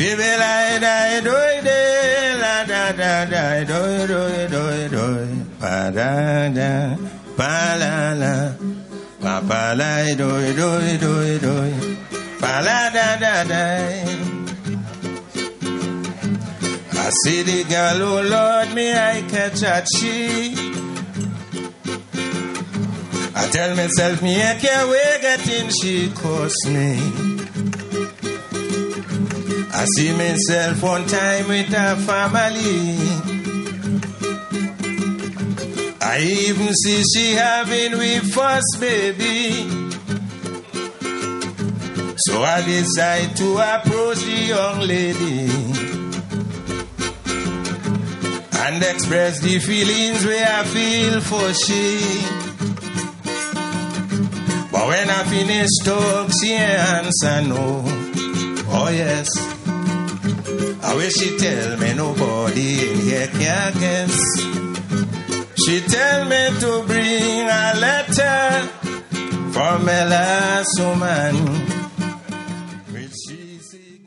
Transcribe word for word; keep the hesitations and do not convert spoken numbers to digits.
Baby, la da do de la da da da do do do do pa da da pa la la pa pa la do do do do pa la da da da. I see the girl, oh Lord, me I catch a cheek. I tell myself, me I can't wait getting she cost me. I see myself one time with her family. I even see she having with first baby. So I decide to approach the young lady and express the feelings where I feel for she. But when I finish talk, she answer no. Oh yes, I wish she tell me nobody in here can guess. She tell me to bring a letter from my last woman.